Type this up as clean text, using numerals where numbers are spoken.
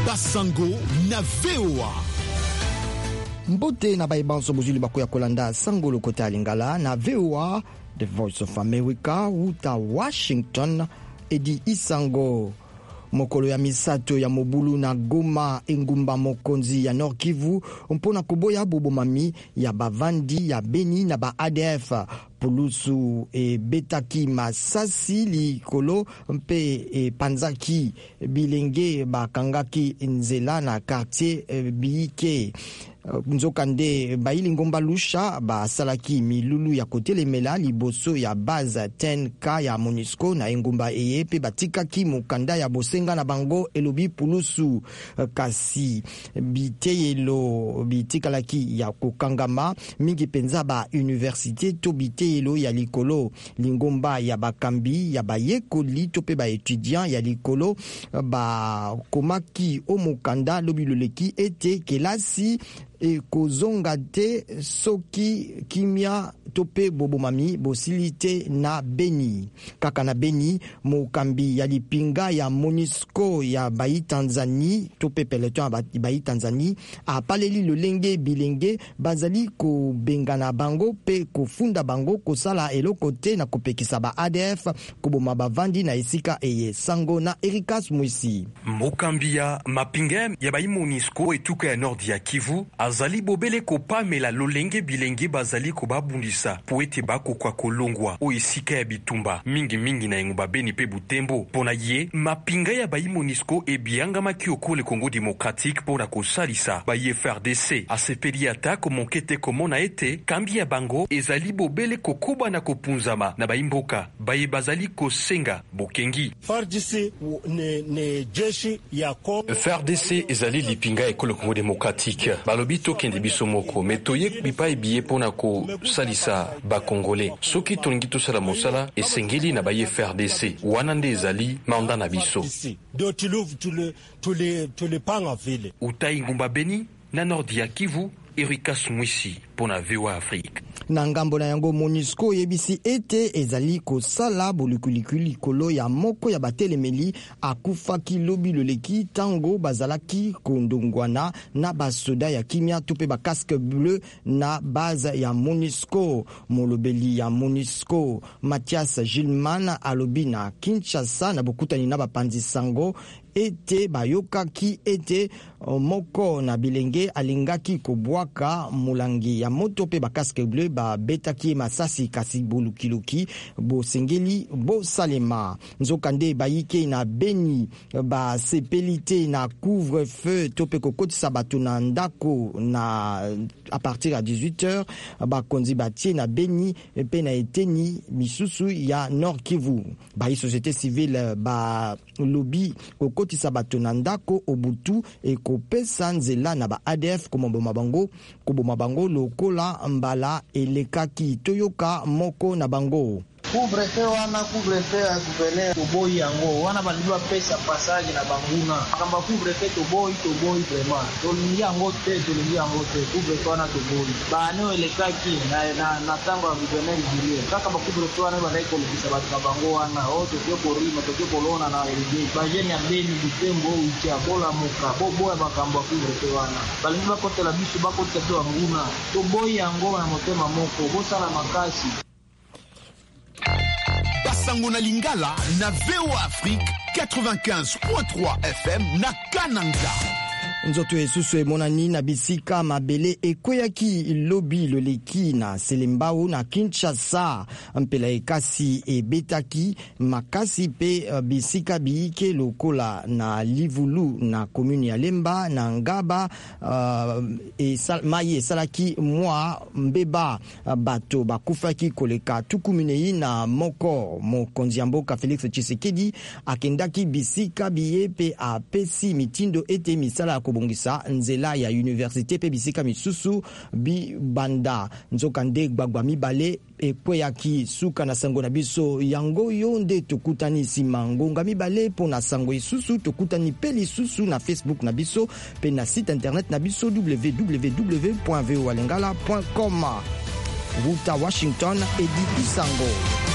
Basango na VOA. Mbote na baibanso bozuli bakoya kolanda sango lokota ya lingala na VOA, The Voice of America, uta Washington, edi isango. Mokolo ya misato ya mobulu na Goma engumba mokonzi ya Nord Kivu mpona koboya bobomami ya bavandi ya Beni na ba ADF pulusu e betaki masasi likolo mpe panzaki bilenge bakangaki nzela na quartier Biike. Nzokande baili ngomba lusha basalaki milulu ya kotelemela liboso ya base 10K ya MONUSCO na engumba eye pe batikaki mokanda ya bosenga na bango elobi pulusu kasi biteyelo bitikalaki ya kokangama mingi penza ba université to biteyelo ya likolo lingomba ya bakambi ya bayekoli to pe ba étudiant ya likolo ba komaki o mokanda lobi loleki ete kelasi e kozonga te soki kimia tope bobomami bosilite na Beni. Kaka na Beni, mokambi ya lipinga ya MONUSCO ya bayi Tanzanie, tope peloton bayi Tanzanie, a paleli lolenge bilenge bazali ko bengana bango pe kofunda bango kosala eloko te na kopekisa ba ADF koboma bavandi na esika eye sango na Erikas Mwisi. Mokambi ya mapinga ya bayi MONUSCO etuka ya Nord ya Kivu azali bobele kopamela lolenge bilenge bazali kobabundisa po ete bakokwa kolongwa o esika ya bitumba mingi na engumba Beni pe Butembo. Pona ye mapinga ya bayi MONUSCO ebiangamaki okole Congo Démocratique pona kosalisa bayi FARDC asepeli ata komonkete komona ete kambi ya bango ezali bobele kokoba na kopunzama na bayi mboka bayi bazali kosenga bokengi. FARDC ne jeshi ya Congo. FARDC ezali lipinga ya ekolo Congo Démocratique balobi tokende biso moko metoye bipa ebiye pona kosalisa bakongole soki tolingi tosala mosala esengeli na baye FARDC wana nde ezali manda na biso. Utai ngumba Beni na Nord ya Kivu, Erikas Mwisi pona VOA Afrique. Na ngambo na yango MONUSCO yebisi ete ezali kosala bolukulikuli kolo ya moko ya batelemeli akufaki lobi loleki tango bazalaki kondongwana na basoda ya kimia tope ba casque bleu na base ya MONUSCO. Molobeli ya MONUSCO Mathias Gilman alobi na Kinshasa na bokutani na bapanzi sango ete bayokaki ete moko na bilenge alingaki kobwaka mulangi ya moto pe ba casque bleu ba betaki masasi kasi bolukiluki bo sengeli bo salema. Nzokande bayike na Beni ba sepelite na couvre-feu tope kokotisa bato na ndako na à partir à 18h ba konzi batie na Beni pe na eteni misusu ya Nord Kivu. Ba société civile ba lobby kokotisa bato na ndako obutu e kopesa nzela na ba ADF komoboma bango lokola mbala elekaki toyoka moko na bango. Couvre-feu wana couvre-feu ya gouverneur toboyi yango wana balibwa pesa passage na banguna kamba couvre-feu toboyi vraiment tolingi yango te couvre-feu wana toboyi bano elekaki na tango ya gouverneur Julien kaka ba couvre-feu wana bandai kolekisa bato na bango wana tokyo korima tokyo kolona na elege bajeni ya Beni Butembo ucha bola moka boboya makambo ya couvre-feu wana balingi bakotela biso bakotela to banguna toboyi yango na motema moko bosala makasi. Basango na lingala na VOA Afrique 95.3 FM na Kananga. Nzoto esusu emonani na bisika mabele ekweyaki lobi loleki na Selembao na Kinshasa mpela ekasi ebetaki makasi pe bisika biike lokola na Livulu na commune ya Lemba na Ngaba mayi esalaki mwa mbeba bato bakufaki koleka tukuminei na moko mokonzi ya mboka Félix Tshisekedi akendaki bisika biye pe apesi mitindo ete misala ya kobongisa nzela ya université pe bisika misusu bi banda nzokande gbagba mibale ekweyaki suka na sango na biso yango yonde tokutani sima ngonga mibale pona sango isusu tokutani pe lisusu na Facebook na biso pe na site internet na biso www.voalingala.com. Ruta Washington edi Isango.